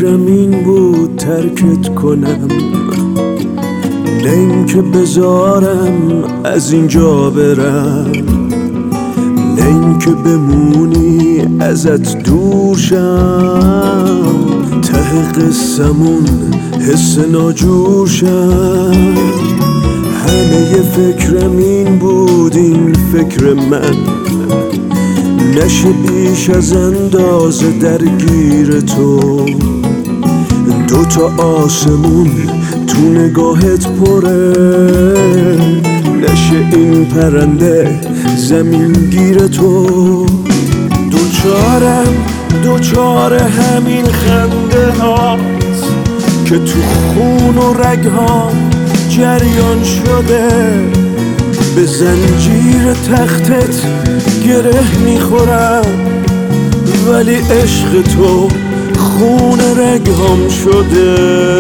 فکرم این بود ترکت کنم، نه اینکه بذارم از اینجا برم، نه اینکه بمونی ازت دور شم، ته قصمون حس ناجور شم. همه فکرم این بود، این فکر من نشه بیش از اندازه درگیر تو. دوتا آسمون تو نگاهت پره، نشه این پرنده زمین گیر تو. دوچار همین خنده هاست که تو خون و رگ ها جریان شده، به زنجیر تختت گره میخورم، ولی عشق تو خون رگام شده.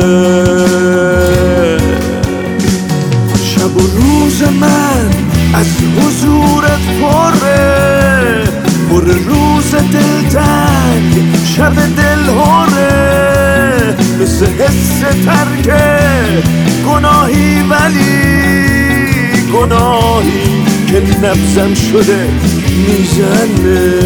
شب و روز من از حضورت پره، پر روز دلتنگ شب دلهوره، مثل حس ترک گناهی، ولی گناهی که نبضم شده میزنه.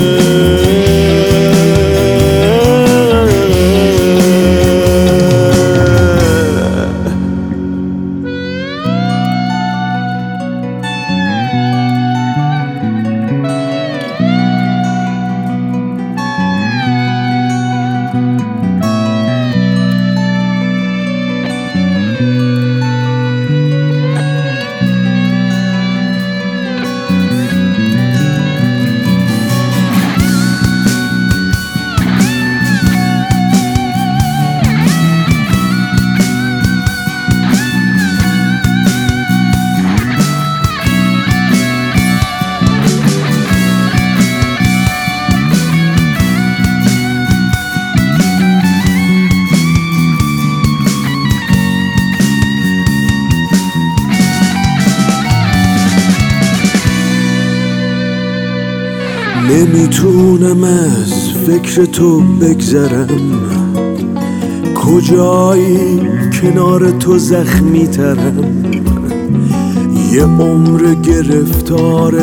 نمیتونم از فکر تو بگذرم، کجایی کنار تو زخمی ترم، یه عمر گرفتار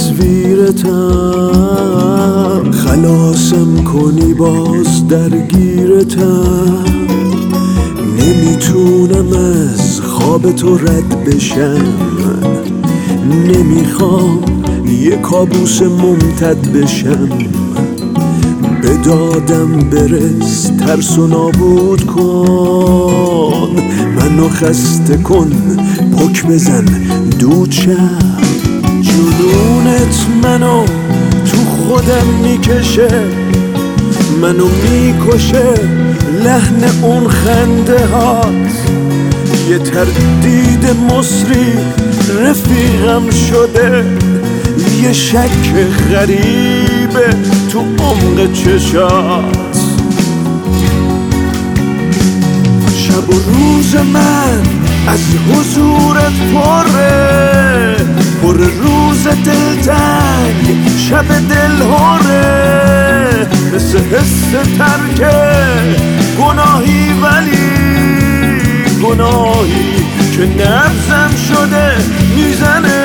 تصویرتم، خلاصم کنی باز درگیرتم. نمیتونم از خواب تو رد بشم، نمیخوام یه کابوس ممتد بشم، به دادم برس ترس و نابود کن، منو خسته کن پک بزن دود شم. جنونت منو تو خودم میکشه، منو میکشه لحن اون خنده هات، یه تردید مصری رفیقم شده، یه شک غریبه تو عمق چشات. شب و روز من از حضورت پره، پر روز دلتنگ شب دلهوره، مثل حس ترک گناهی، ولی گناهی که نبضم شده میزنه.